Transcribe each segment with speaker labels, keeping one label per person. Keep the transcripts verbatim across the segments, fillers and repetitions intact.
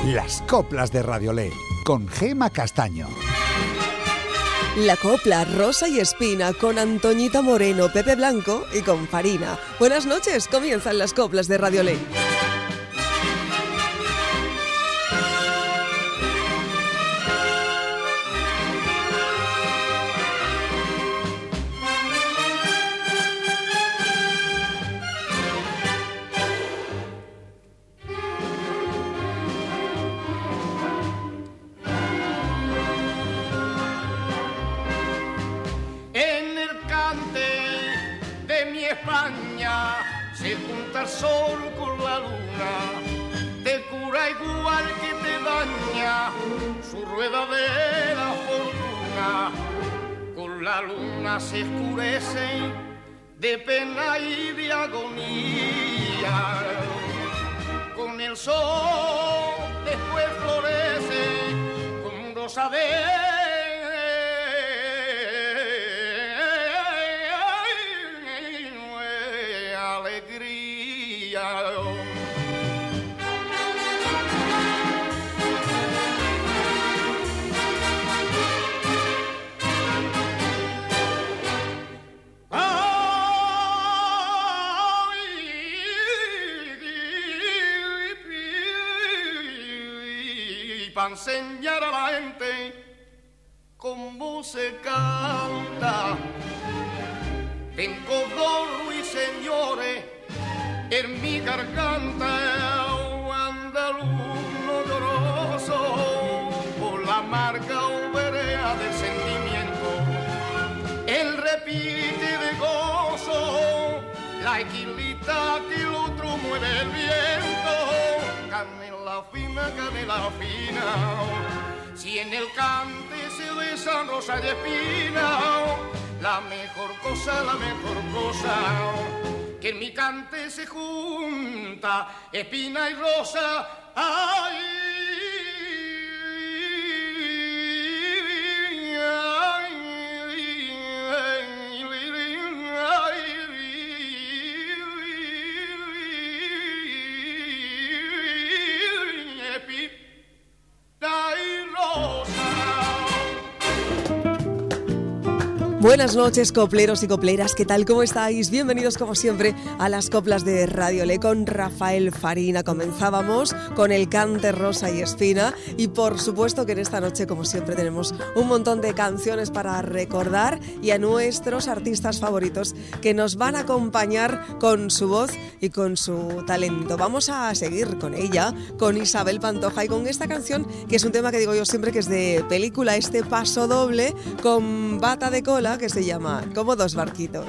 Speaker 1: Las coplas de Radiolé, con Gema Castaño.
Speaker 2: La copla Rosa y Espina con Antoñita Moreno, Pepe Blanco y con Farina. Buenas noches, comienzan las coplas de Radiolé.
Speaker 3: Se escurecen de pena y de agonía. Con el sol después florece como un rosa de alegría. Para enseñar a la gente cómo se canta. Tengo dos ruiseñores en mi garganta, andaluno lloroso por la marca oberea del sentimiento. El repite de gozo, la equilita que el otro mueve el viento. Canela fina, canela fina, si en el cante se besan rosa y espina, la mejor cosa, la mejor cosa, que en mi cante se junta espina y rosa. Ay,
Speaker 2: Buenas noches, copleros y copleras, ¿qué tal? ¿Cómo estáis? Bienvenidos como siempre a las coplas de Radiolé con Rafael Farina. Comenzábamos con el cante Rosa y Espina y por supuesto que en esta noche, como siempre, tenemos un montón de canciones para recordar y a nuestros artistas favoritos que nos van a acompañar con su voz y con su talento. Vamos a seguir con ella, con Isabel Pantoja y con esta canción que es un tema que digo yo siempre que es de película, este paso doble con bata de cola que se llama Como dos barquitos.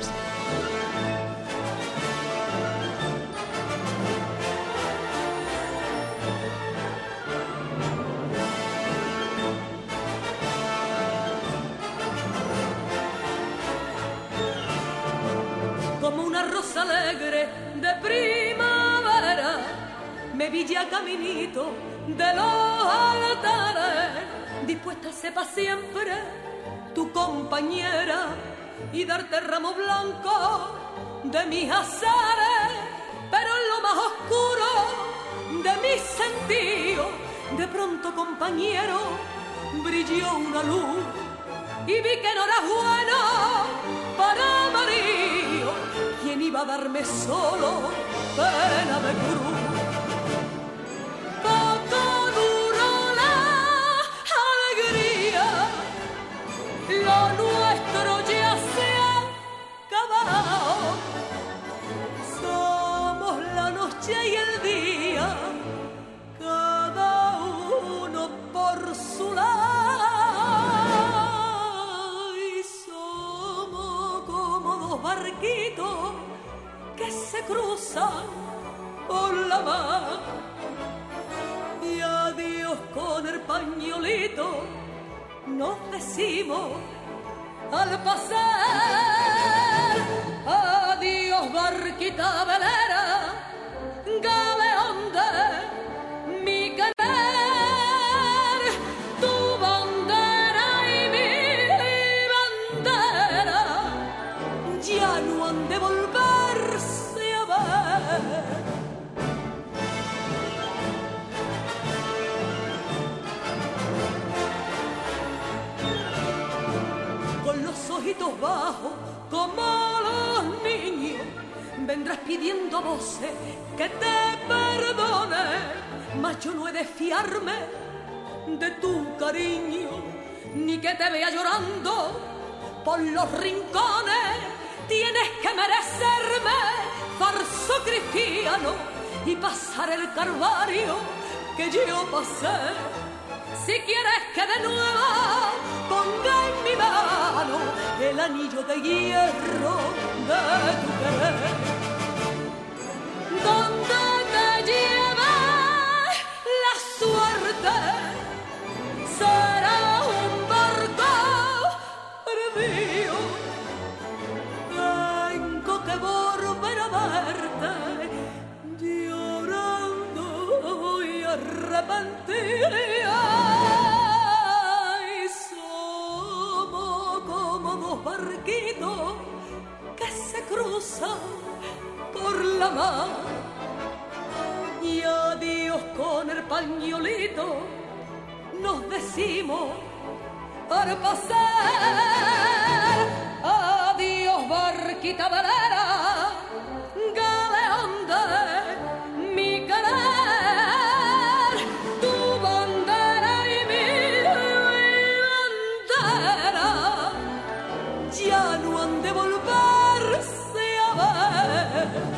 Speaker 4: Como una rosa alegre de primavera, me vi ya caminito de los altares, dispuesta a ser pa' siempre tu compañera y darte ramo blanco de mis azares, pero en lo más oscuro de mis sentidos, de pronto, compañero, brilló una luz y vi que no era bueno para marido. ¿Quién iba a darme solo pena de cruz? Lo nuestro ya se ha acabado. Somos la noche y el día, cada uno por su lado. Y somos como dos barquitos que se cruzan por la mar. Y adiós con el pañolito nos decimos al pasar. Adiós barquita velera, galeón de mi querer. Tu bandera y mi bandera ya no han de volverse a ver. pidiendo a voces que te perdone, mas yo no he de fiarme de tu cariño, ni que te vea llorando por los rincones. Tienes que merecerme, falso cristiano, y pasar el calvario que yo pasé. Si quieres que de nuevo ponga en mi mano el anillo de hierro de tu querer, donde te lleve la suerte será un barco perdido. Tengo que volver a verte llorando y arrepentida. Y somos como dos barquitos que se cruzan por la mar. Y adiós con el pañolito nos decimos para pasar. Adiós barquita velera, galeón de mi querer, tu bandera y mi bandera ya no han de volverse a ver.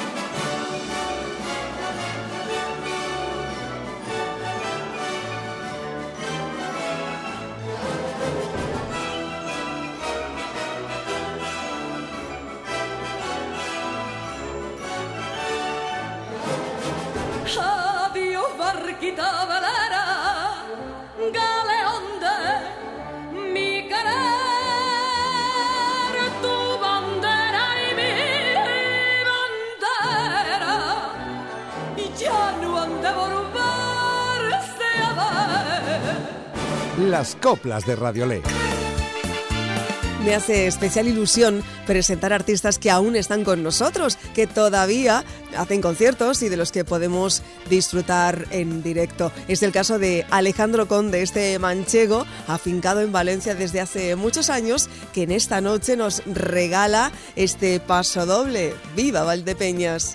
Speaker 4: Adiós barquita velera, galeón de mi querer, tu bandera y mi bandera ya no han de volverse a ver.
Speaker 1: Las coplas de Radiolé.
Speaker 2: Me hace especial ilusión presentar artistas que aún están con nosotros, que todavía hacen conciertos y de los que podemos disfrutar en directo. Es el caso de Alejandro Conde, este manchego afincado en Valencia desde hace muchos años, que en esta noche nos regala este paso doble. ¡Viva Valdepeñas!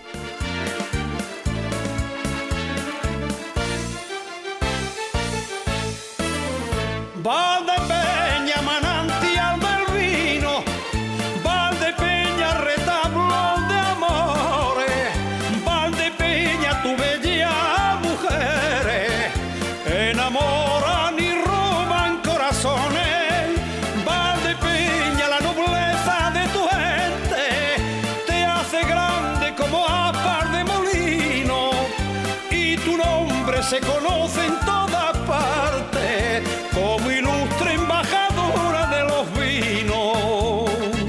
Speaker 5: Valdepeña, manantial del vino, Valdepeña, retablo de amores, Valdepeña, tu bella mujer, enamoran y roban corazones, Valdepeña, la nobleza de tu gente, te hace grande como apar de molino, y tu nombre se conoce en todas partes como ilustre embajadora de los vinos.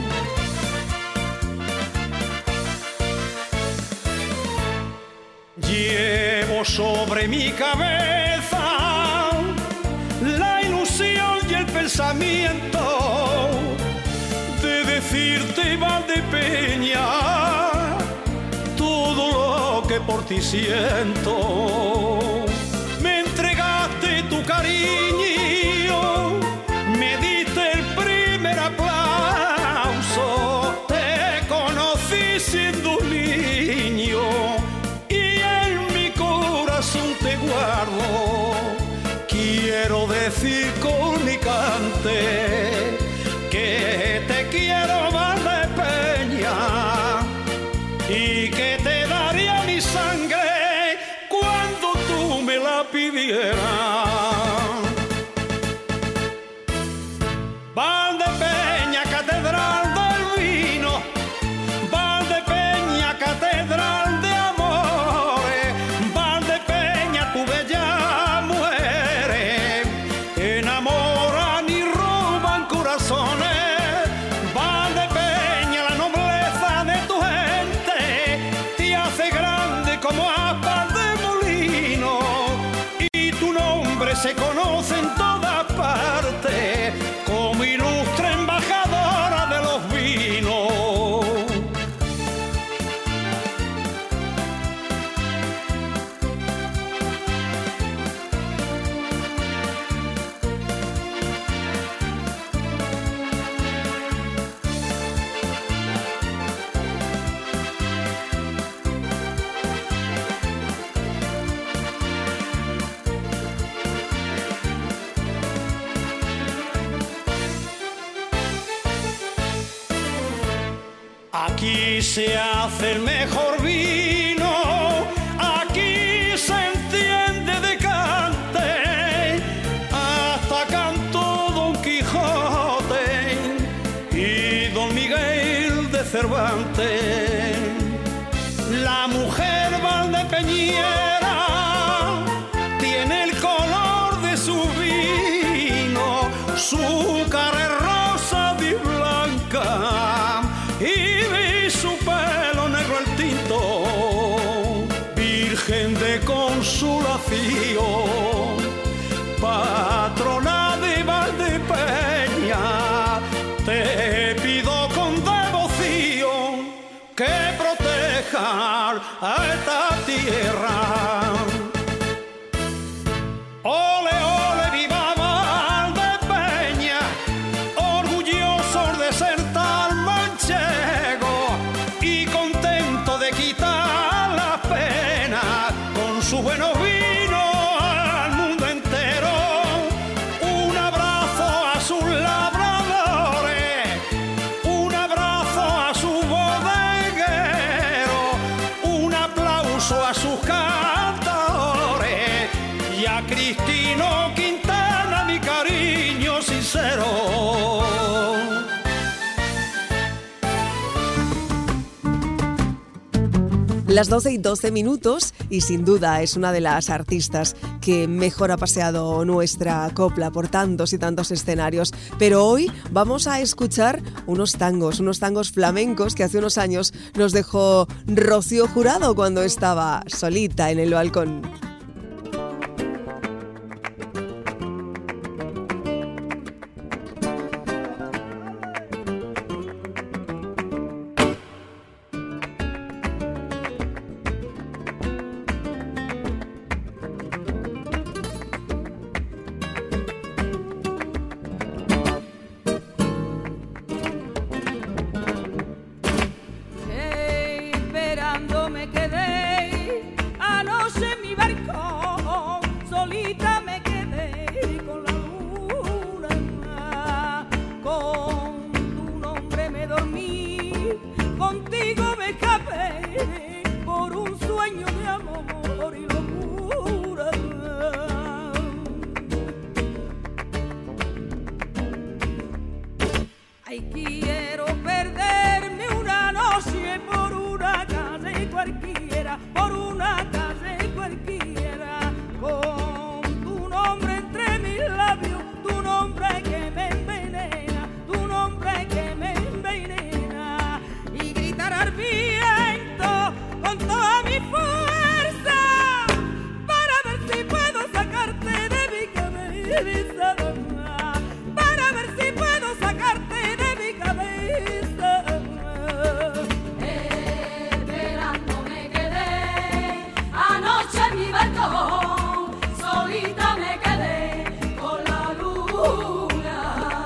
Speaker 5: Llevo sobre mi cabeza la ilusión y el pensamiento de decirte, Valdepeña, todo lo que por ti siento. Me entregaste tu cariño, me diste el primer aplauso, te conocí siendo un niño y en mi corazón te guardo. Quiero decir con mi cante que te quiero, Valdepeña, y que te daría mi sangre cuando tú me la pidieras. Valdepeña, catedral del vino, Valdepeña, catedral de amores, Valdepeña, tu bella mujeres, enamoran y roban corazones, Valdepeña, la nobleza de tu gente, te hace grande como apar de molino, y tu nombre se conoce en todas partes como ilustre embajadora de los vinos. Aquí se hace el mejor vino, aquí se entiende de cante, hasta cantó Don Quijote y Don Miguel de Cervantes. La mujer valdepeñera tiene el color de su vino, su cara es rosa y blanca y su pelo negro el tinto, Virgen de Consolación, patrona de Valdepeña, te pido con devoción que protejas a esta tierra. Ole, ole, viva Valdepeña, orgullosos de ser tal manchego y contento de quitar las penas con su buenos vinos al mundo entero. Un abrazo a sus labradores, un abrazo a sus bodegueros, un aplauso a sus cantadores y a Cristino Quintana mi cariño sincero.
Speaker 2: Las doce y doce minutos y sin duda es una de las artistas que mejor ha paseado nuestra copla por tantos y tantos escenarios. Pero hoy vamos a escuchar unos tangos, unos tangos flamencos que hace unos años nos dejó Rocío Jurado cuando estaba solita en el balcón.
Speaker 4: Esperando me quedé anoche en mi barco, solita me quedé con la luna, con tu nombre me dormí, contigo me escapé por un sueño de amor y locura. Ay, quiero perderme una noche por una calle cualquiera, por una calle cualquiera, con tu nombre entre mis labios, tu nombre que me envenena, tu nombre que me envenena, y gritar al viento con toda mi fuerza para ver si puedo sacarte de mi cabeza, para ver si puedo sacarte de mi cabeza. Esperando me quedé anoche en mi balcón, solita me quedé con la luna,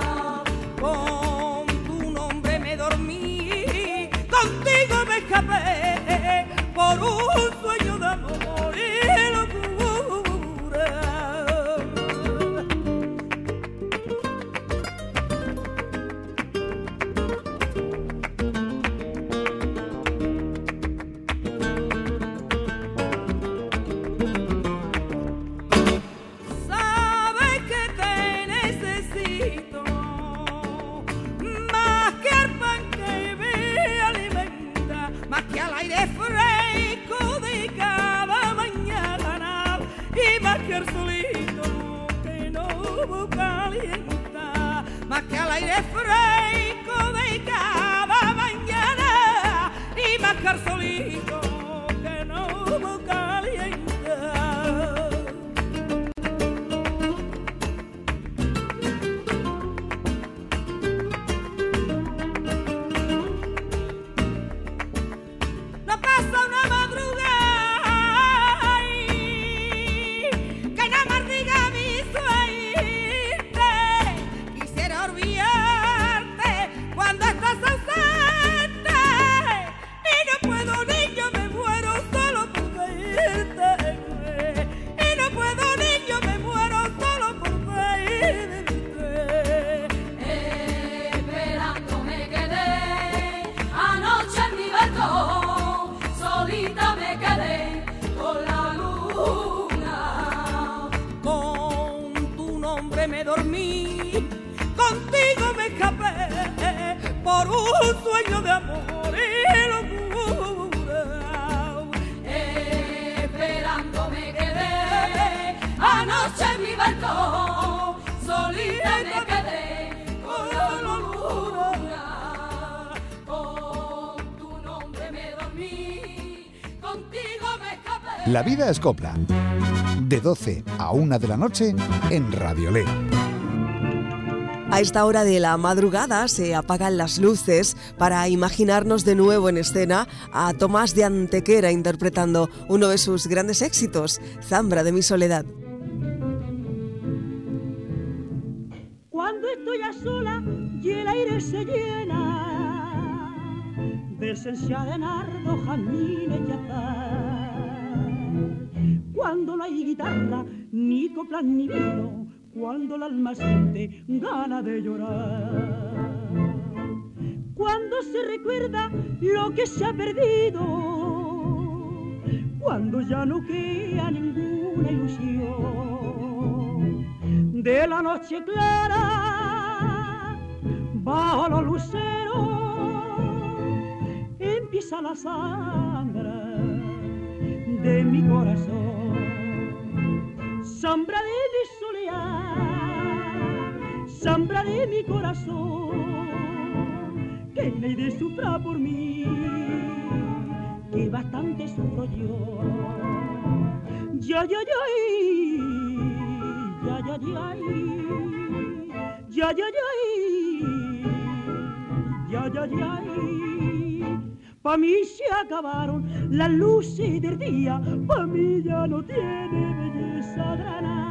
Speaker 4: con tu nombre me dormí, contigo me escapé por un sueño de amor y locura. Sabes que te necesito más que al pan que me alimenta, más que al aire fresco de cada mañana y más que al solito que no calienta, más que al aire fresco de cada mañana y más que al solito que no calienta. No pasa una madrugada ay, que no maldiga mi suerte. Quisiera olvidarte cuando estás ausente y no puedo, niño, me me dormí, contigo me escapé por un sueño de amor y locura. Esperando me quedé anoche en mi balcón, solita me quedé con locura. Con tu nombre me dormí, contigo me escapé.
Speaker 1: La vida es copla. De doce a una de la noche en Radiolé.
Speaker 2: A esta hora de la madrugada se apagan las luces para imaginarnos de nuevo en escena a Tomás de Antequera interpretando uno de sus grandes éxitos, Zambra de mi soledad.
Speaker 6: Cuando estoy a sola y el aire se llena de esencia de nardo, jazmines y azahar, cuando no hay guitarra, ni coplas ni vino, cuando el alma siente gana de llorar, cuando se recuerda lo que se ha perdido, cuando ya no queda ninguna ilusión, de la noche clara bajo los luceros empieza la zambra de mi corazón. Zambra de mi soledad, zambra de mi corazón, que nadie sufra por mí, que bastante sufro yo. Ya, ya, ya, ya, ya, ya, ya, ya, ya, ya, ya, pa' mí se acabaron las luces del día, pa' mí ya no tiene belleza grana.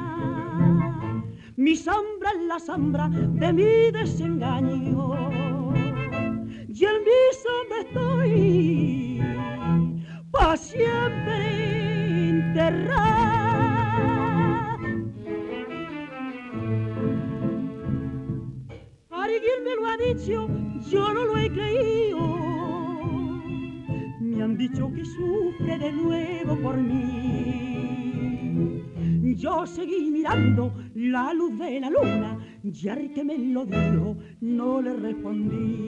Speaker 6: Mi zambra es la zambra de mi desengaño, y en mi zambra estoy pa' siempre enterrada. Alguien me lo ha dicho, yo no lo he creído. Me han dicho que sufre de nuevo por mí. Yo seguí mirando la luz de la luna, y al que me lo dijo no le respondí.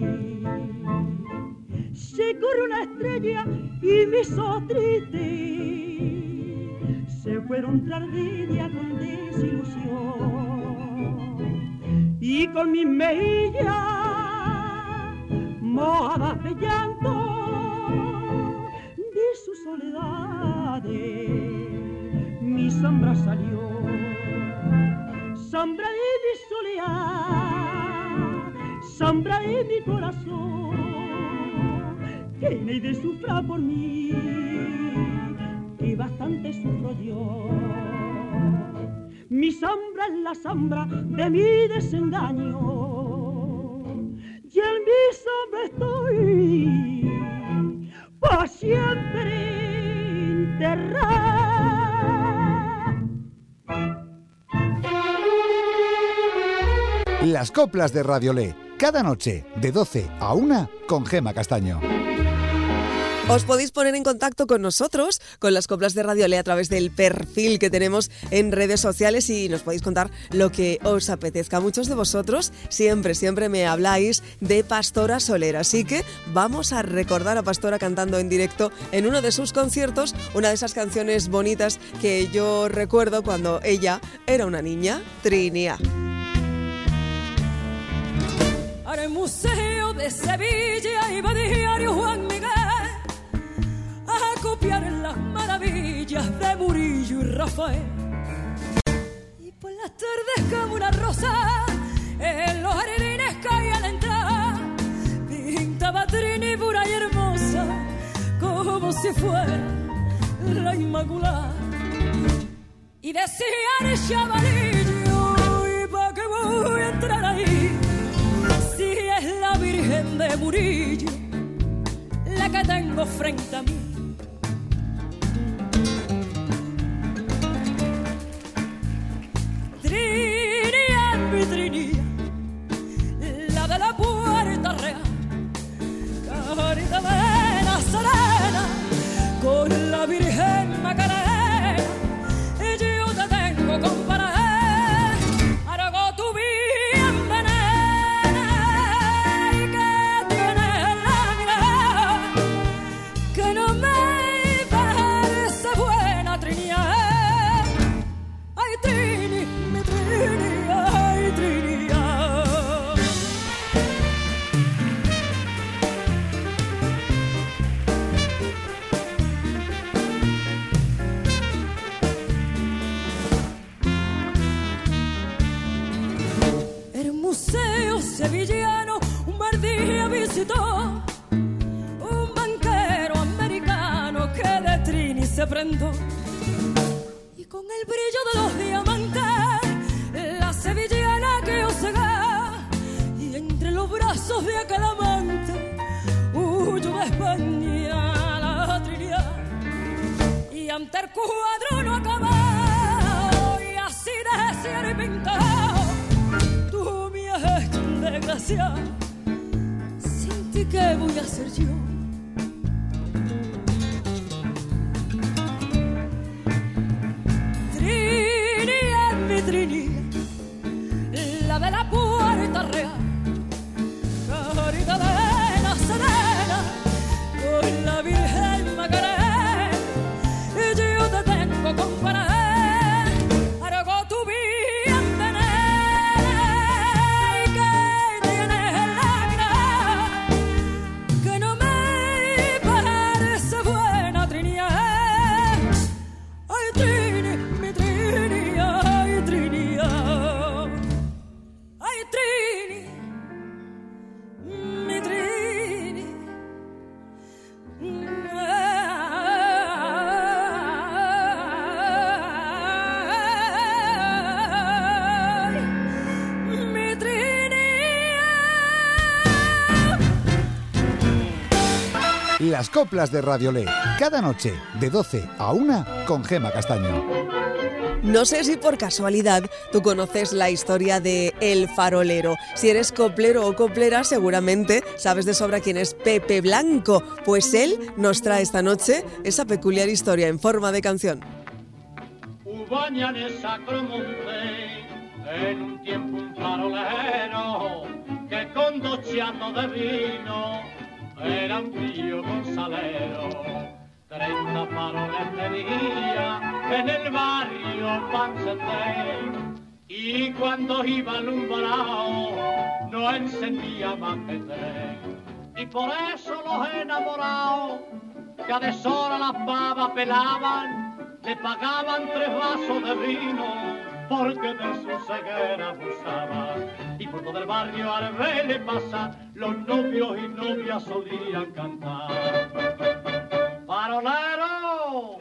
Speaker 6: Se corrió una estrella y me hizo triste. Se fueron tragedias con desilusión, y con mis mejillas mojadas de llanto de su soledad, mi zambra salió. Zambra de mi soledad, zambra de mi corazón, que nadie sufra por mí, que bastante sufro yo. Mi zambra es la zambra de mi desengaño, y en mi zambra estoy pa' siempre enterrada.
Speaker 1: Las coplas de Radiolé, cada noche de doce a una con Gema Castaño.
Speaker 2: Os podéis poner en contacto con nosotros, con las coplas de Radiolé, a través del perfil que tenemos en redes sociales, y nos podéis contar lo que os apetezca. Muchos de vosotros siempre, siempre me habláis de Pastora Soler, así que vamos a recordar a Pastora cantando en directo en uno de sus conciertos, una de esas canciones bonitas que yo recuerdo cuando ella era una niña, Trinia.
Speaker 4: Al Museo de Sevilla iba diario Juan Miguel a copiar las maravillas de Murillo y Rafael. Y por las tardes como una rosa en los jardines caía al entrar, pintaba Trini pura y hermosa como si fuera la Inmaculada. Y decía el chavalillo, ¿y pa' qué voy a entrar ahí si es la Virgen de Murillo la que tengo frente a mí? Trinidad, mi Trinidad, la de la Puerta Real, carita de Nazarena, con la Virgen Macarena, y yo te tengo comparada. sevillano un mal día visitó un banquero americano que de Trini se prendó. Y con el brillo de los diamantes, la sevillana que osega, y entre los brazos de aquel amante, huyó de España la Trinidad. Y ante el cuadro no acabado, y así de cielo y pintado, tú me has hecho un desgraciado. Sin ti, ¿qué voy a hacer yo? Trini es mi Trini, la de la Puerta Real, carita de Nazarena, con la Virgen Macarena, y yo te tengo comparada.
Speaker 1: Las coplas de Radiolé, cada noche de doce a una con Gema Castaño.
Speaker 2: No sé si por casualidad tú conoces la historia de El Farolero. Si eres coplero o coplera, seguramente sabes de sobra quién es Pepe Blanco. Pues él nos trae esta noche esa peculiar historia en forma de canción.
Speaker 7: Hubo en el Sacromonte, en un tiempo un farolero, que con dos chatos de vino era un tío gonzalero. Treinta faroles tenía en el barrio Pancete, y cuando iba alumbrado no encendía más que tres. Y por eso los enamorados, que a deshora las pavas pelaban, le pagaban tres vasos de vino, porque de su ceguera abusaba. Y por todo el barrio al verle pasar, los novios y novias solían cantar: farolero,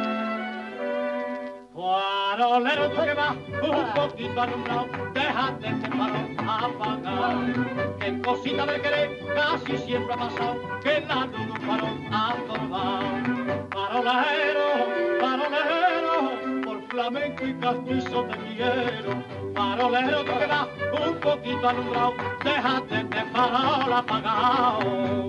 Speaker 7: farolero, tú que vas un poquito alumbrado, déjate este farol apagar. Que cosita de querer casi siempre ha pasado, que la luz de un farol ha estorbado. Farolero, farolero, por flamenco y castizo te quiero. Farolero, tú que vas un poquito alumbrado, déjate este farol apagado.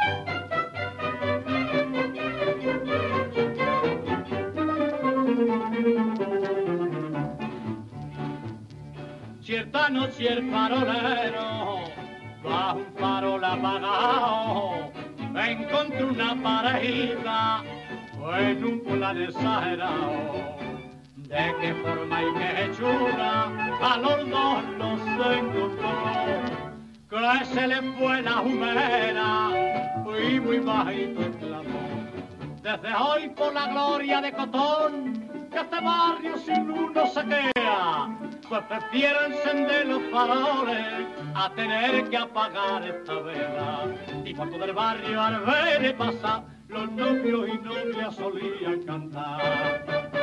Speaker 7: Cierta noche el farolero, bajo un farol apagado, encontró una parejita en un plan exagerado. De qué forma y qué hechura a los dos los encontró, que se le fue la humera y muy bajito exclamó: desde hoy por la gloria de Cotón, que este barrio sin uno se queda, pues prefiero encender los faroles a tener que apagar esta vela. Y por todo el barrio al ver pasar, los novios y novias solían cantar: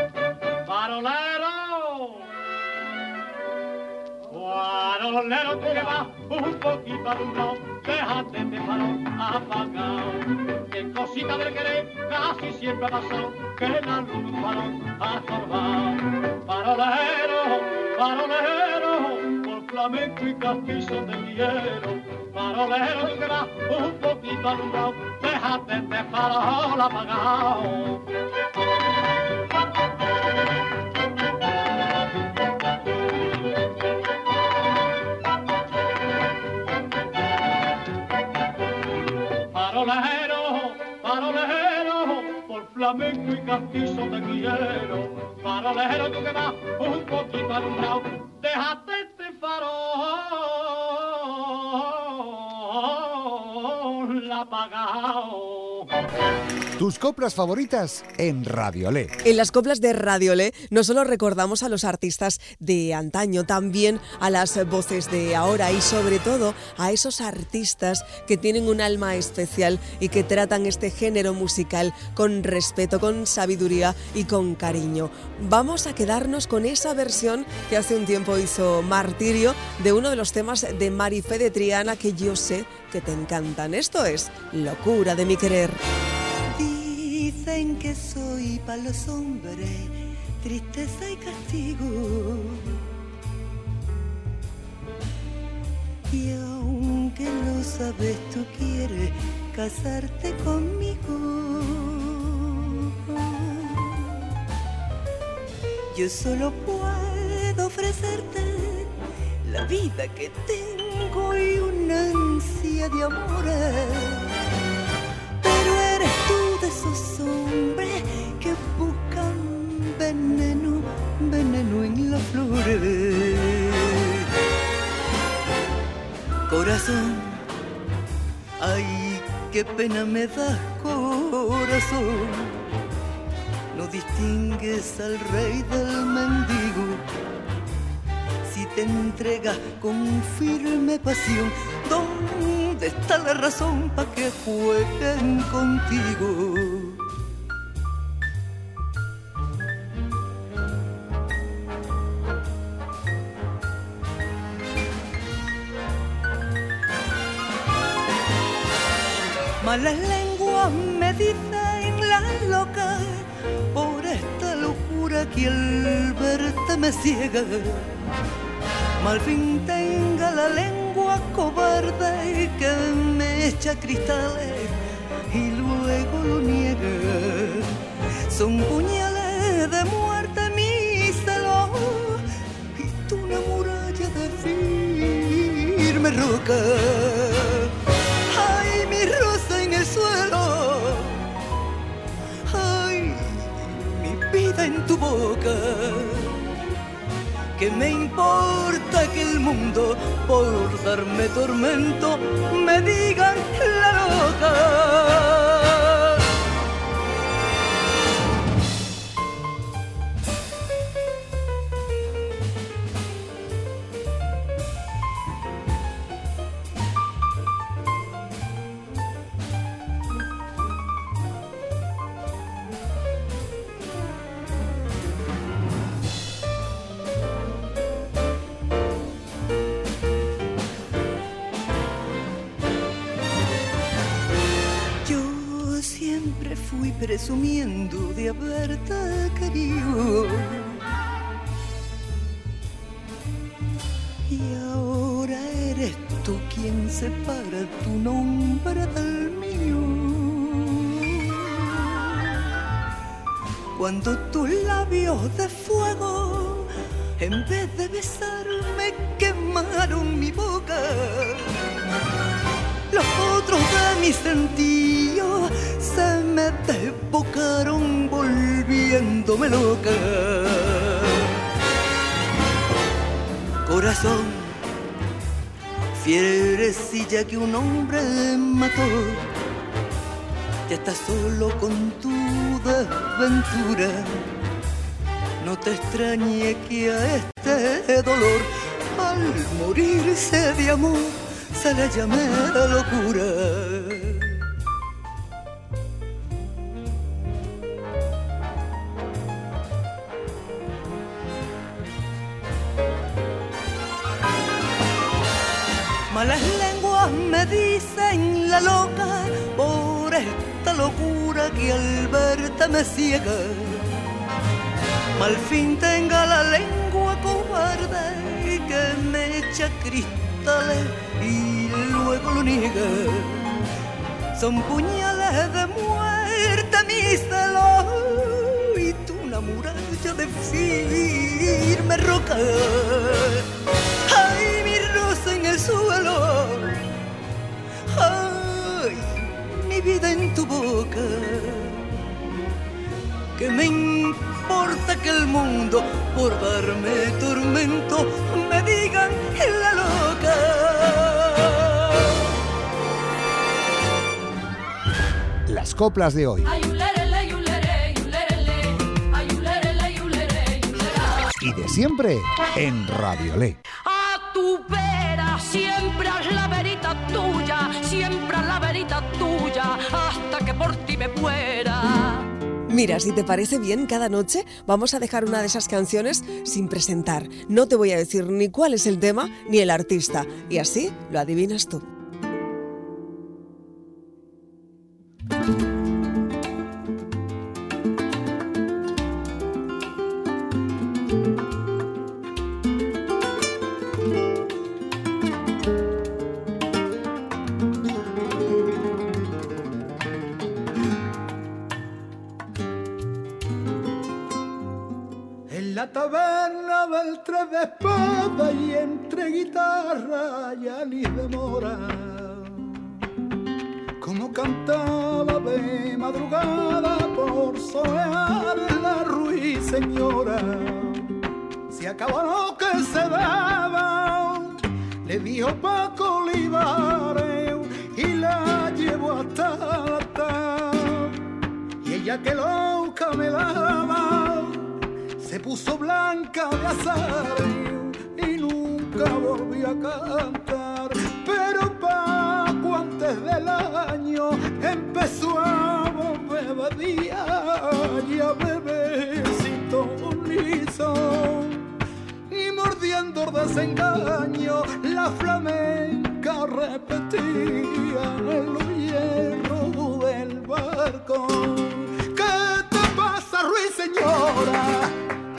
Speaker 7: farolero, farolero, tú que vas un poquito alumbrado, déjate de farol apagado. Que cosita del querer casi siempre ha pasado, que la luz de un farol ha estorbado. Farolero, farolero, por flamenco y castizo te quiero. Farolero, tú que vas un poquito alumbrado, déjate de farol apagado. Farolero, farolero, por flamenco y castizo te quiero. Farolero, tú que vas un poquito alumbrado, déjate este farol apagado.
Speaker 1: Tus coplas favoritas en Radiolé.
Speaker 2: En las coplas de Radiolé no solo recordamos a los artistas de antaño, también a las voces de ahora y sobre todo a esos artistas que tienen un alma especial y que tratan este género musical con respeto, con sabiduría y con cariño. Vamos a quedarnos con esa versión que hace un tiempo hizo Martirio de uno de los temas de Marifé de Triana que yo sé que te encantan. Esto es Locura de mi querer.
Speaker 8: Dicen que soy para los hombres tristeza y castigo, y aunque lo sabes tú quieres casarte conmigo. Yo solo puedo ofrecerte la vida que tengo y una ansia de amores. Pero eres tú de esos hombres que buscan veneno, veneno en las flores. Corazón, ay, qué pena me das, corazón. No distingues al rey del mendigo. Si te entregas con firme pasión, ¿dónde está la razón para que jueguen contigo? Malas lenguas me dicen la loca por esta locura que al verte me ciega. Mal fin tenga la lengua cobarde que me echa cristales y luego lo niega. Son puñales de muerte mis celos y tú una muralla de firme roca. Ay, mi rosa en el suelo, ay, mi vida en tu boca. ¿Qué me importa que el mundo, por darme tormento, me digan la loca? Fui presumiendo de haberte querido y ahora eres tú quien separa tu nombre del mío. Cuando tus labios de fuego en vez de besarme quemaron mi boca, los otros de mis sentidos se me desbocaron volviéndome loca. Corazón, fierecilla que un hombre mató, ya estás solo con tu desventura. No te extrañe que a este dolor al morirse de amor se le llame locura. Malas lenguas me dicen la loca por esta locura que al verte me ciega. Mal fin tenga la lengua cobarde que me echa cristales y luego lo niega. Son puñales de muerte mis celos y tú una muralla de firme roca. Ay, mi rosa en el suelo, ay, mi vida en tu boca. ¿Qué me importa que el mundo por darme tormento me digan la loca?
Speaker 1: Las coplas de hoy. y de siempre en Radiolé.
Speaker 4: A tu vera, siempre a la verita tuya, siempre a la verita tuya, hasta que por ti me muera.
Speaker 2: Mira, si te parece bien, cada noche vamos a dejar una de esas canciones sin presentar. No te voy a decir ni cuál es el tema ni el artista, y así lo adivinas tú.
Speaker 9: La taberna del tres de espada y entre guitarra y anís de mora, como cantaba de madrugada por solear la ruiseñora. Se acabó lo que se daba, le dijo Paco Olivares y la llevó hasta la altar. Y ella que loca me daba, se puso blanca de azar y nunca volvió a cantar. Pero Paco antes del año empezó a volver día y a beber sin tonizo, y mordiendo el desengaño la flamenca repetía en los hierros del barco. ¿Qué te pasa, ruiseñora?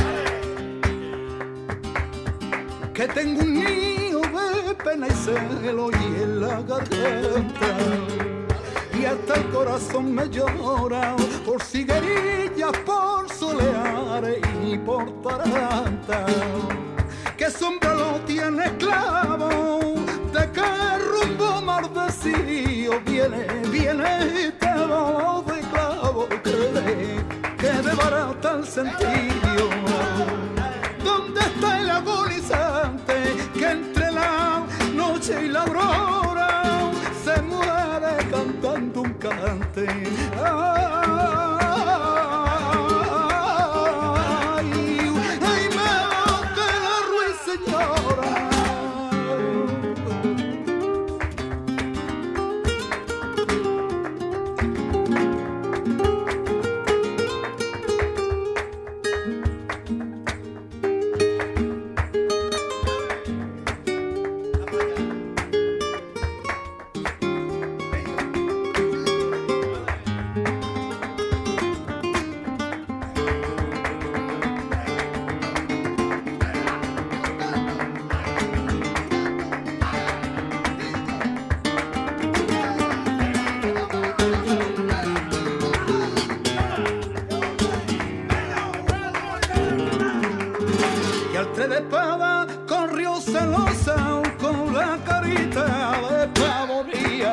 Speaker 9: Que tengo un nido de pena y celo y en la garganta, y hasta el corazón me llora por siguerillas, por soleares y por taranta. Que sombra lo tiene esclavo, de qué rumbo mardecillo viene, viene te va de clavo, cree que de barata el sentido. ¿Dónde está el agonizante que entre la noche y la aurora se muere cantando un cante? Ay, ay, me bote la ruiseñora. De espada corrió celosa con la carita de pavoría,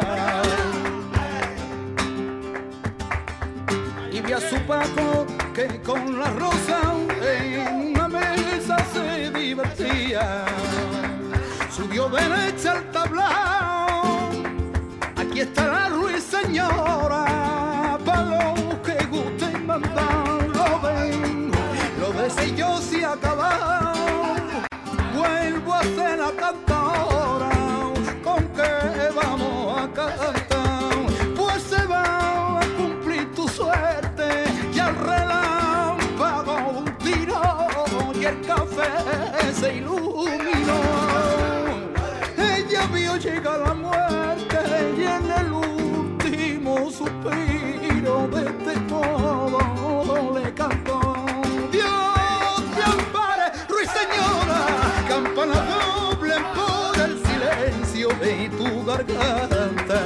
Speaker 9: y vi a su Paco que con la rosa en una mesa se divertía. Subió derecha al tablao, aquí está la ruiseñora, pa' los que gusten mandar. Lo ven, lo de sello se acaba. Vuelvo a ser la cantora, ¿con qué vamos a cantar? Pues se va a cumplir tu suerte y al relámpago un tiro y el café se iluminó. Ella vio llegar la muerte y en el último suspiro de este modo le cantó. Campana doble por el silencio de tu garganta,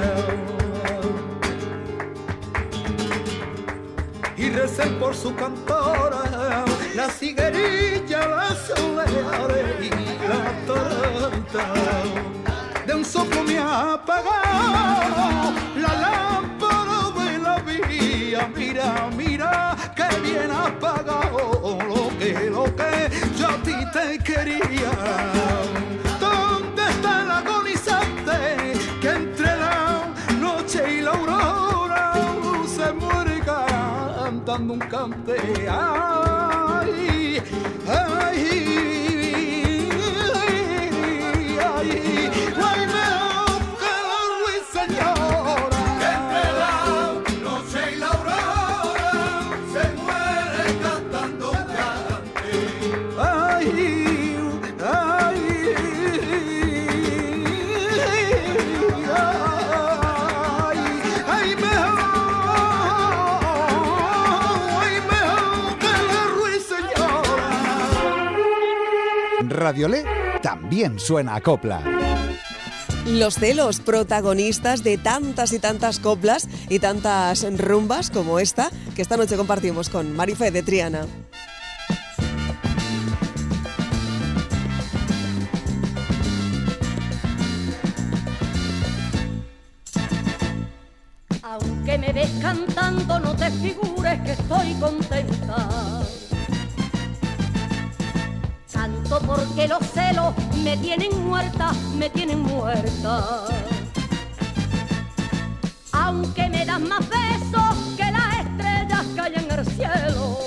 Speaker 9: y recen por su cantora la ciguerilla, la soleare y la taranta. De un soplo me ha apagado la lámpara de la vía. Mira, mira, que bien apagado lo que, lo que yo a ti te quería. ¿Dónde está el agonizante que entre la noche y la aurora se muere cantando un cante? Ay,
Speaker 1: Radiolé también suena a copla.
Speaker 2: Los celos, protagonistas de tantas y tantas coplas y tantas rumbas como esta que esta noche compartimos con Marifé de Triana.
Speaker 4: Aunque me ves cantando, no te figures que estoy contenta. Canto porque los celos me tienen muerta, me tienen muerta. Aunque me das más besos que las estrellas que hay en el cielo.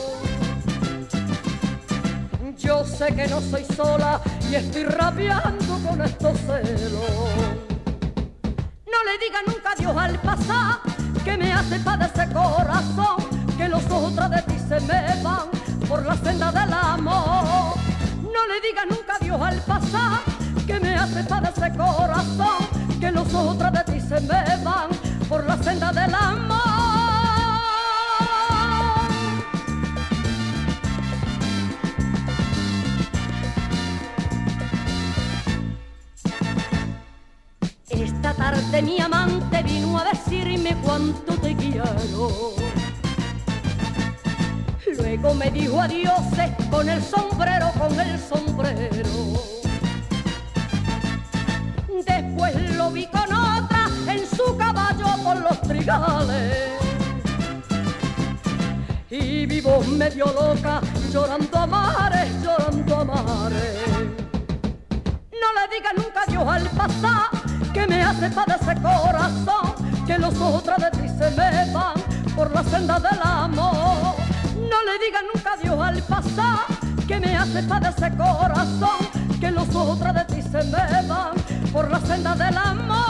Speaker 4: Yo sé que no soy sola y estoy rabiando con estos celos. No le diga nunca adiós al pasar, que me hace padecer corazón, que los ojos tras de ti se me van por la senda del amor. No le diga nunca adiós al pasar, que me hace padecer corazón, que los ojos tras de ti se me van por la senda del amor. Esta tarde mi amante vino a decirme cuánto te quiero. Luego me dijo adiós con el sombrero, con el sombrero. Después lo vi con otra en su caballo por los trigales. Y vivo medio loca, llorando a mares, llorando a mares. No le diga nunca adiós al pasar, que me hace padecer corazón, que los ojos tras de ti se me van por la senda del amor. No le diga nunca adiós al pasar, que me hace padecer corazón, que los ojos tras de ti se me van por la senda del amor.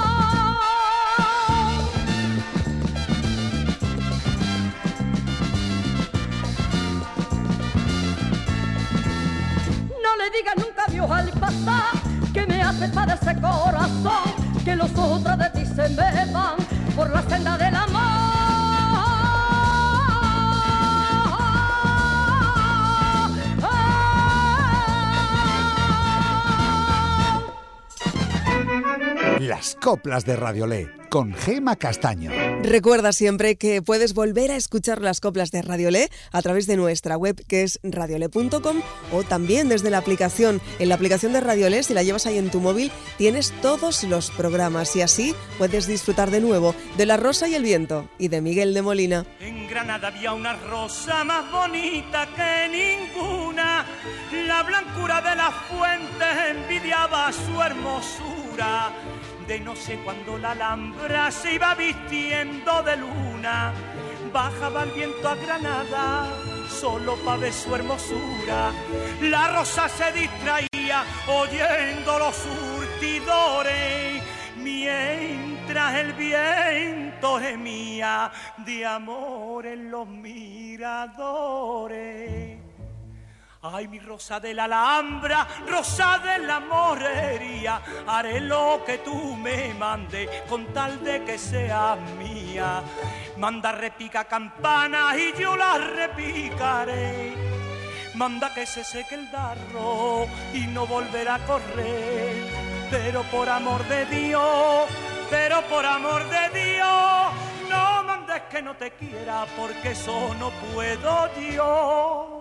Speaker 4: No le diga nunca adiós al pasar, que me hace padecer corazón, que los ojos tras de ti se me van por la senda del amor.
Speaker 1: Las coplas de Radiolé, con Gema Castaño.
Speaker 2: Recuerda siempre que puedes volver a escuchar las coplas de Radiolé a través de nuestra web, que es radiolé punto com, o también desde la aplicación. En la aplicación de Radiolé, si la llevas ahí en tu móvil, tienes todos los programas y así puedes disfrutar de nuevo de La Rosa y el Viento y de Miguel de Molina.
Speaker 5: En Granada había una rosa más bonita que ninguna. La blancura de las fuentes envidiaba su hermosura. De no sé cuándo la Alhambra se iba vistiendo de luna, bajaba el viento a Granada solo pa' ver su hermosura. La rosa se distraía oyendo los surtidores, mientras el viento gemía de amor en los miradores. Ay, mi rosa de la Alhambra, rosa de la morería, haré lo que tú me mandes con tal de que seas mía. Manda repica campana y yo la repicaré. Manda que se seque el darro y no volverá a correr. Pero por amor de Dios, pero por amor de Dios, no mandes que no te quiera porque eso no puedo yo.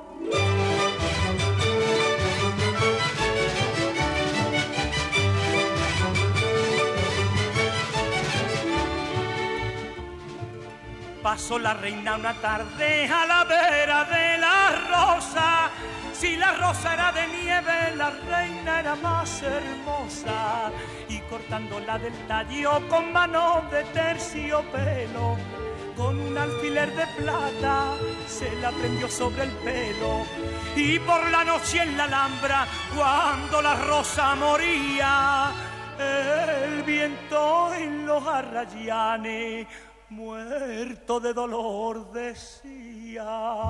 Speaker 5: Pasó la reina una tarde a la vera de la rosa. Si la rosa era de nieve, la reina era más hermosa. Y cortándola del tallo con mano de terciopelo,
Speaker 10: con un alfiler de plata se la prendió sobre el pelo. Y por la noche en la Alhambra, cuando la rosa moría, el viento en los arrayanes, muerto de dolor, decía: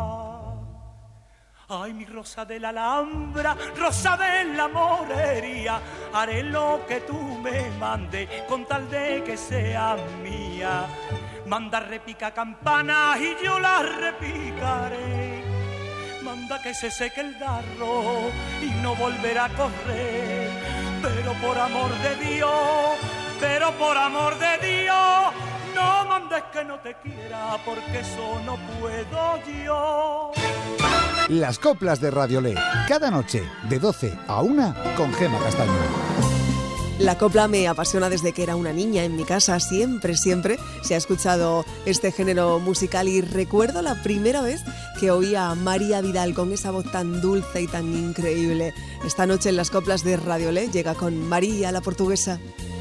Speaker 10: ay, mi rosa de la Alhambra, rosa de la morería, haré lo que tú me mandes con tal de que sea mía. Manda repica campanas y yo las repicaré. Manda que se seque el darro y no volverá a correr. Pero por amor de Dios, pero por amor de Dios, no mandes que no te quiera, porque eso no puedo yo.
Speaker 1: Las coplas de Radiolé, cada noche de doce a una con Gema Castaño.
Speaker 2: La copla me apasiona desde que era una niña. En mi casa siempre, siempre se ha escuchado este género musical y recuerdo la primera vez que oí a María Vidal con esa voz tan dulce y tan increíble. Esta noche en las coplas de Radiolé llega con María la Portuguesa.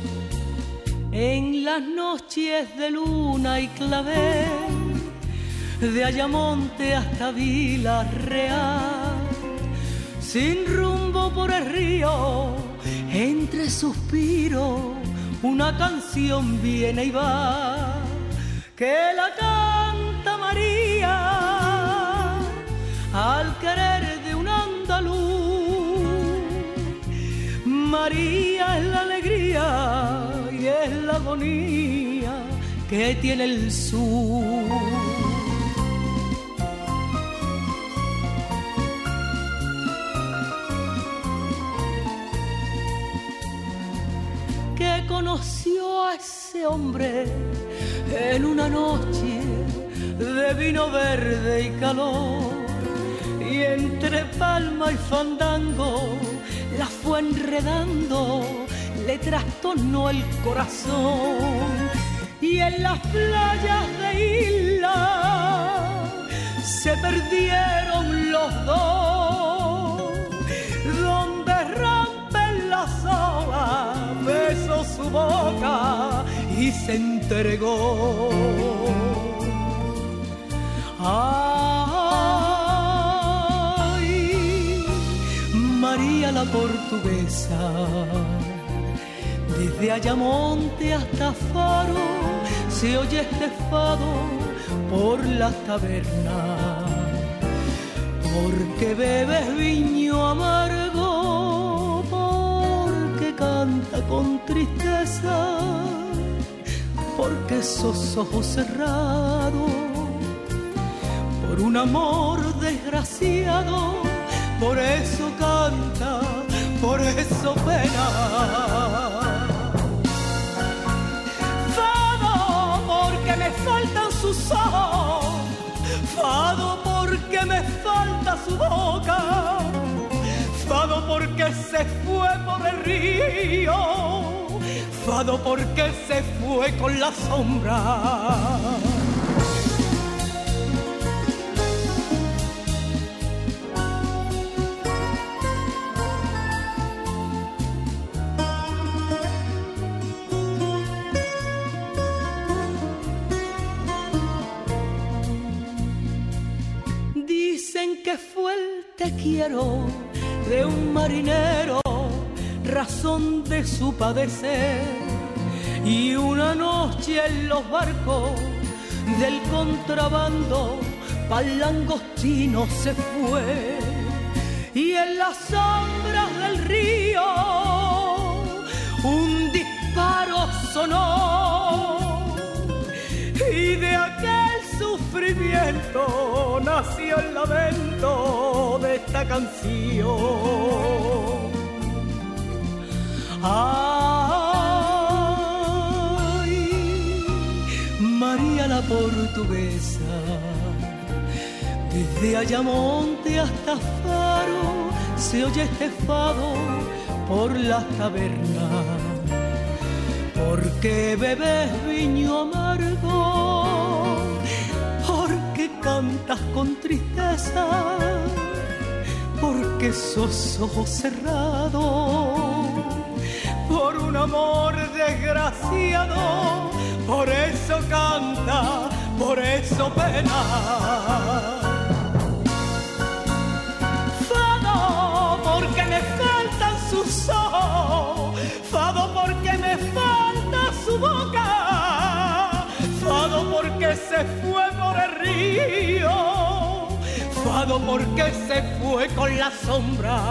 Speaker 4: En las noches de luna y clavel, de Ayamonte hasta Vila Real, sin rumbo por el río, entre suspiros, una canción viene y va, que la canta María al querer de un andaluz. María es la alegría y es la agonía que tiene el sur. Que conoció a ese hombre en una noche de vino verde y calor, y entre palma y fandango la fue enredando, le trastornó el corazón. Y en las playas de Isla se perdieron los dos, donde rompen las olas, besó su boca y se entregó. Ay, María la Portuguesa, desde Ayamonte hasta Faro se oye este fado por las tabernas, porque bebes viño amargo, porque canta con tristeza, porque esos ojos cerrados, por un amor desgraciado, por eso canta, por eso pena. Fado porque me faltan sus ojos, fado porque me falta su boca, fado porque se fue por el río, fado porque se fue con la sombra. Que fue el te quiero de un marinero, razón de su padecer, y una noche en los barcos del contrabando pa'l langostino se fue, y en las sombras del río un disparo sonó, y de aquel sufrimiento nació el lamento de esta canción. Ay, María la Portuguesa, desde Ayamonte hasta Faro se oye este fado por las tabernas, porque bebes viño amargo, porque cantas con tristeza, porque esos ojos cerrados, por un amor desgraciado, por eso canta,
Speaker 10: por eso pena. Fado porque me faltan sus ojos, fado porque me falta su boca, fado porque se fue por el río, fado porque se fue con la sombra.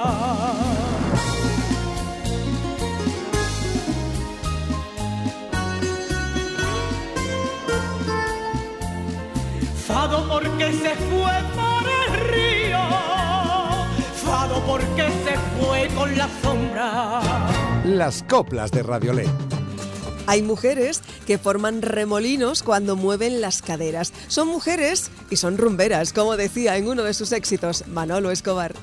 Speaker 10: Fado porque se fue por el río, fado porque se fue con la sombra.
Speaker 1: Las coplas de Radiolé.
Speaker 2: Hay mujeres que forman remolinos cuando mueven las caderas. Son mujeres y son rumberas, como decía en uno de sus éxitos Manolo Escobar.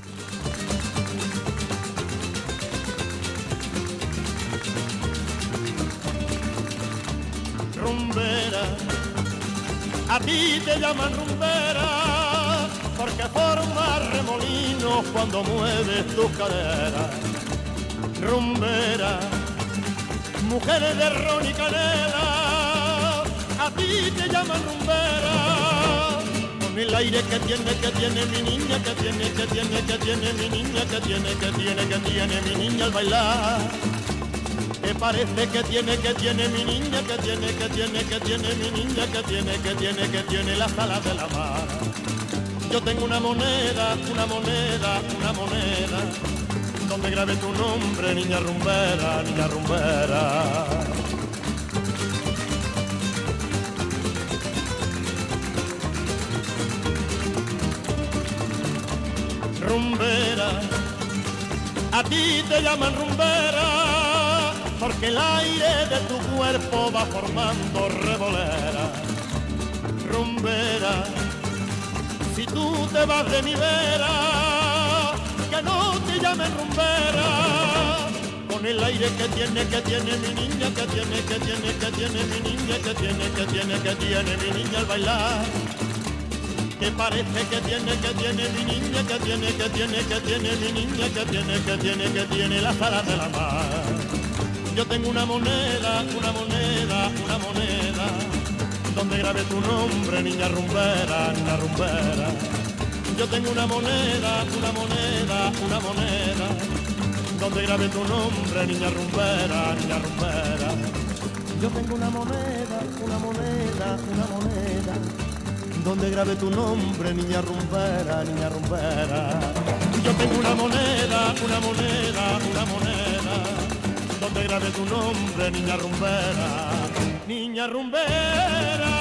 Speaker 3: Rumbera, a ti te llaman rumbera, porque formas remolinos cuando mueves tus caderas. Rumbera, mujeres de ron y canela, a ti te llaman rumbera, con el aire que tiene, que tiene mi niña, que tiene, que tiene, que tiene mi niña, que tiene, que tiene, que tiene mi niña al bailar. Que parece que tiene, que tiene mi niña, que tiene, que tiene, que tiene mi niña, que tiene, que tiene, que tiene las alas de la mar. Yo tengo una moneda, una moneda, una moneda, donde grabé tu nombre, niña rumbera, niña rumbera. Rumbera, a ti te llaman rumbera, porque el aire de tu cuerpo va formando revolera. Rumbera, si tú te vas de mi vera, que no te llamen rumbera, con el aire que tiene, que tiene mi niña, que tiene, que tiene, que tiene mi niña, que tiene, que tiene, que tiene mi niña al bailar. Que parece que tiene, que tiene mi niña, que tiene, que tiene, que tiene mi niña, que tiene, que tiene, que tiene las alas de la mar. Yo tengo una moneda, una moneda, una moneda, donde grabé tu nombre, niña rumbera, niña rumbera. Yo tengo una moneda, una moneda, una moneda, donde grabé tu nombre, niña rumbera, niña rumbera. Yo tengo una moneda, una moneda, una moneda, donde grabé tu nombre, niña rumbera, niña rumbera. Yo tengo una moneda, una moneda, una moneda, donde grabé tu nombre, niña rumbera, niña rumbera.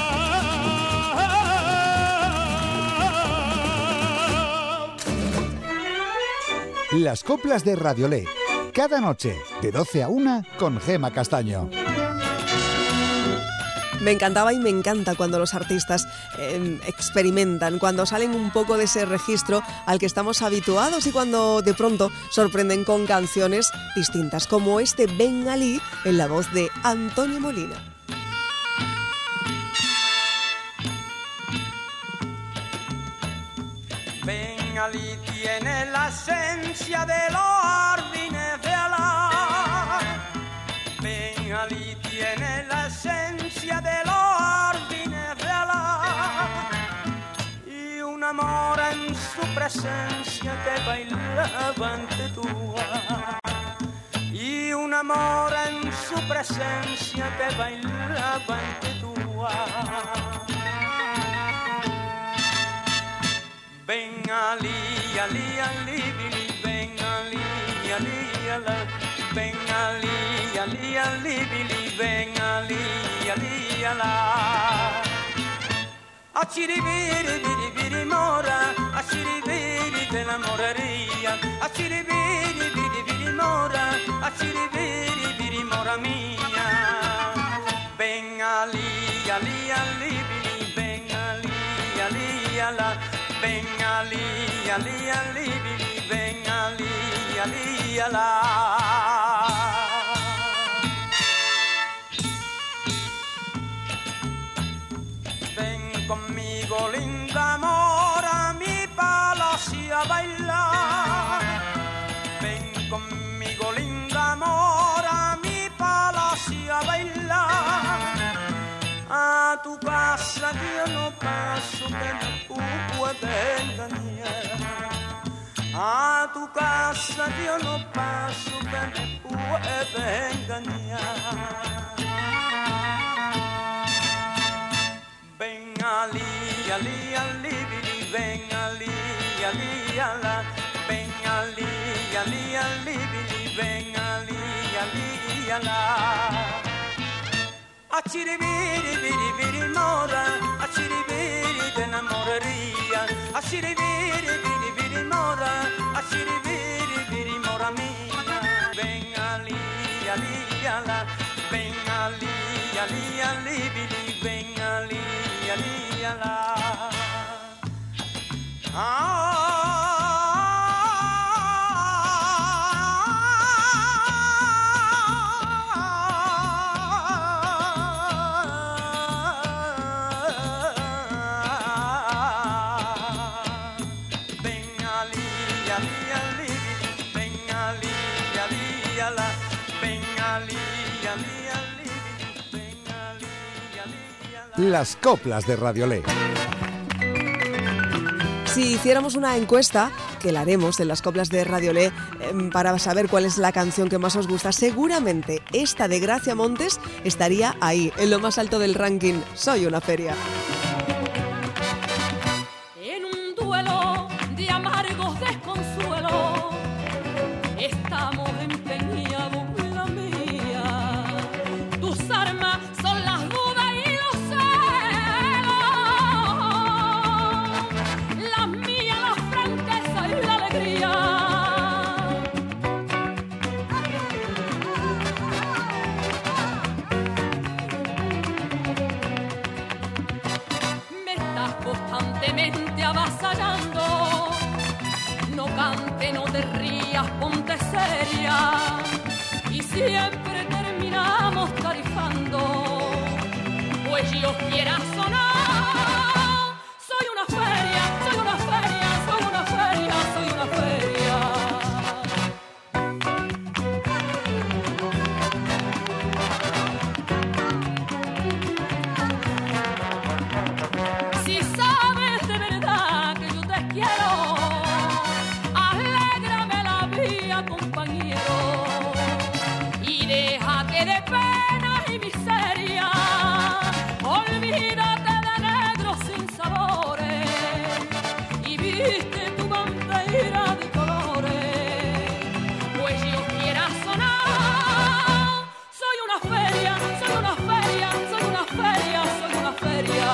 Speaker 1: Las coplas de Radiolé, cada noche de doce a una con Gema Castaño.
Speaker 2: Me encantaba y me encanta cuando los artistas eh, experimentan, cuando salen un poco de ese registro al que estamos habituados y cuando de pronto sorprenden con canciones distintas, como este Bengalí en la voz de Antonio Molina.
Speaker 11: Bengalí tiene la esencia de los jardines de Alá. Bengalí tiene la esencia de los jardines de Alá. Y un amor en su presencia que bailaba ante tu alma. Y un amor en su presencia que bailaba ante tu alma. Bengalí, ali, ali, bili, Bengalí, ali, ala. Bengalí, ali, ali, bili, Bengalí, ali, ala. Achiribiri, biri, biri, mora, achiribiri de la morería, achiribiri, biri, biri, mora, achiribiri, biri, mora mía. Bengalí, ali, ali, bili, Bengalí, ali, ala. Bengalí, ali, ali, bili, Bengalí, ali, ala. Ven conmigo, linda mora, a mi palacio a bailar. Ven conmigo, linda mora, a mi palacio a bailar. A tu casa casa yo no paso que me puede engañar. A tu casa yo no paso que me puede engañar. Ven ali, ali, ali, ven ali, ali, ala. Ven ali, ali, ali, ven ali, ali, ala. A chiribiri, biri, biri, mora, a chiribiri te enamoraría, a chiribiri, biri, biri, mora, a chiribiri, biri, mora mía. Ven ali, ali, ala, ven ali, ali, ali, biri, ven ali, ali, ala. Ah.
Speaker 1: Las coplas de Radiolé.
Speaker 2: Si hiciéramos una encuesta, que la haremos en las coplas de Radiolé, eh, para saber cuál es la canción que más os gusta, seguramente esta de Gracia Montes estaría ahí, en lo más alto del ranking. Soy una feria.
Speaker 4: En un duelo de amargos desconsuelos estamos empeñados en la mía. Tus armas son las dudas y los celos, las mías la franqueza y la alegría. Me estás constantemente avasallando. No cante, no te rías, ponte seria. Y siempre terminamos tarifando. Pues yo quiera sonar. Soy una feria, soy una feria, soy una feria, soy una feria. Si sabes de verdad que yo te quiero, alégrame la vida, compañero, y déjate de penas y miseria. Olvídate de negros sin sabores y viste tu bandera de colores. Pues yo quiera sonar. Soy una feria, soy una feria, soy una feria, soy una feria.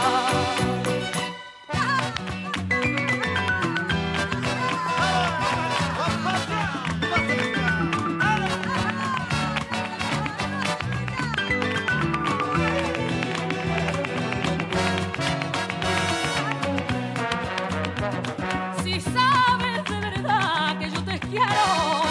Speaker 4: Si sabes de verdad que yo te quiero,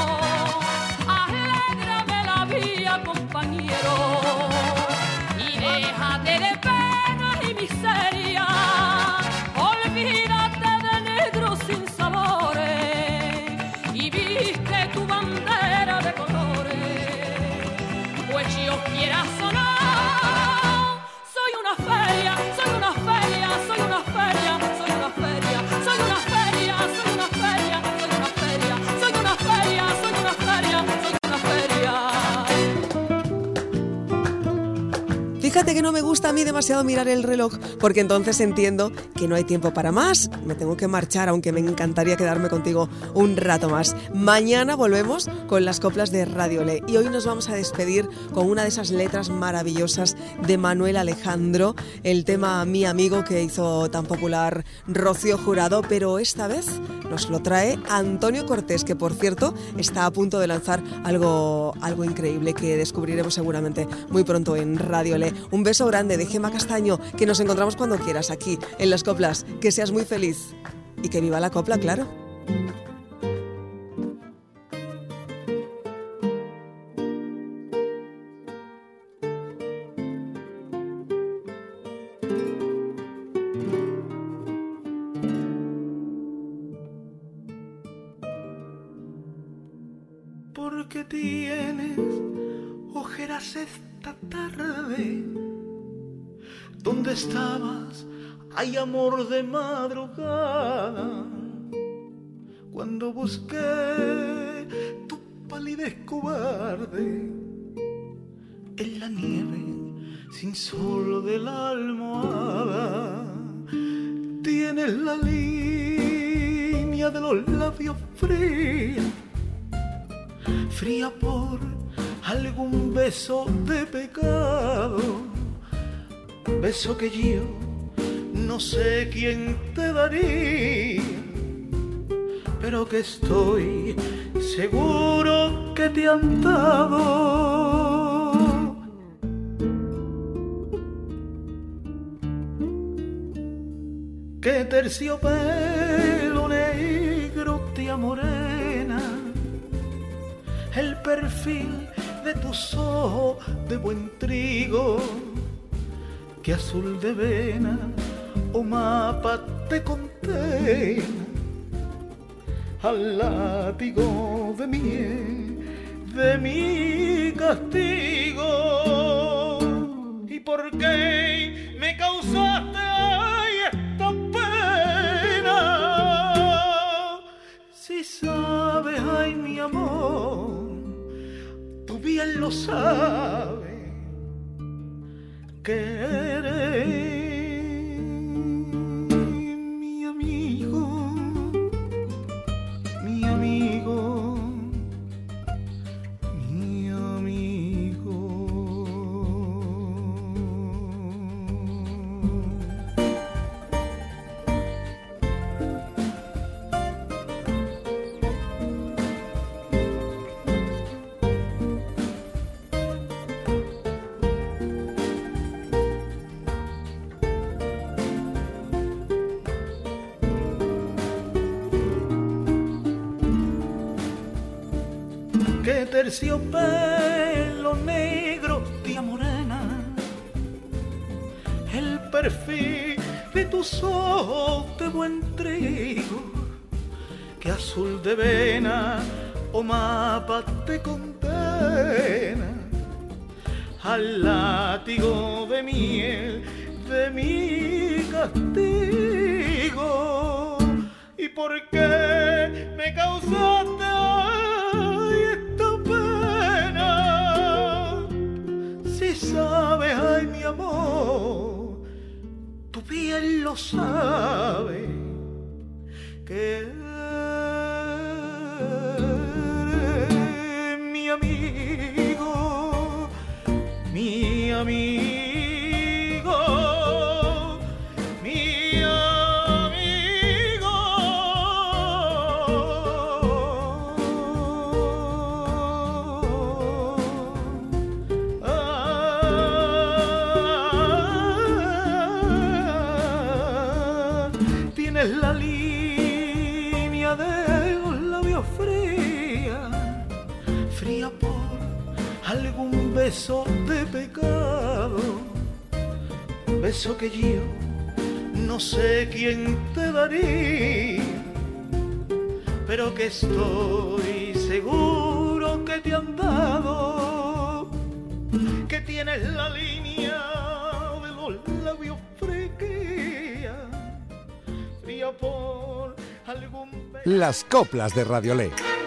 Speaker 4: alégrame la vida, compañero, y déjate de penas y miseria. Olvídate de negros sin sabores y viste tu bandera de colores. Pues yo quiera sonar. Soy una feria, soy una feria, soy una feria, soy una feria, soy una feria, soy una feria, soy una feria, soy una feria, soy una feria, soy una feria.
Speaker 2: Fíjate que no me gusta a mí demasiado mirar el reloj, porque entonces entiendo que no hay tiempo para más. Me tengo que marchar, aunque me encantaría quedarme contigo un rato más. Mañana volvemos con las coplas de Radiolé y hoy nos vamos a despedir con una de esas letras maravillosas de Manuel Alejandro, el tema Mi Amigo que hizo tan popular Rocío Jurado, pero esta vez nos lo trae Antonio Cortés, que por cierto está a punto de lanzar algo, algo increíble que descubriremos seguramente muy pronto en Radiolé. Un beso grande de Gema Castaño, que nos encontramos cuando quieras aquí en las coplas. Que seas muy feliz y que viva la copla, claro.
Speaker 5: Porque tienes ojeras esta tarde,
Speaker 9: ¿Dónde estabas? Hay amor de madrugada. Cuando busqué tu palidez cobarde en la nieve sin sol de la almohada, tienes la línea de los labios fría, fría por algún beso de pecado, beso que yo no sé quién te daría, pero que estoy seguro que te han dado. Qué terciopelo negro, tía morena, el perfil de tus ojos de buen trigo, que azul de vena o mapa te condena al látigo de mi, de mi castigo. ¿Y por qué me causaste ay, esta pena? Si sabes, ay mi amor, tú bien lo sabes, que eres terciopelo negro, tía morena, el perfil de tus ojos de buen trigo, que azul de vena o mapa te condena al látigo de miel de mi castigo. ¿Y por qué me causaste sabes, ay mi amor, tu piel lo sabe, que eres mi amigo, mi amigo. La línea de los labios fría, fría por algún beso de pecado, beso que yo no sé quién te daría, pero que estoy seguro que te han dado, que tienes la línea de los labios fría, fría por algún beso.
Speaker 1: Las coplas de Radiolé.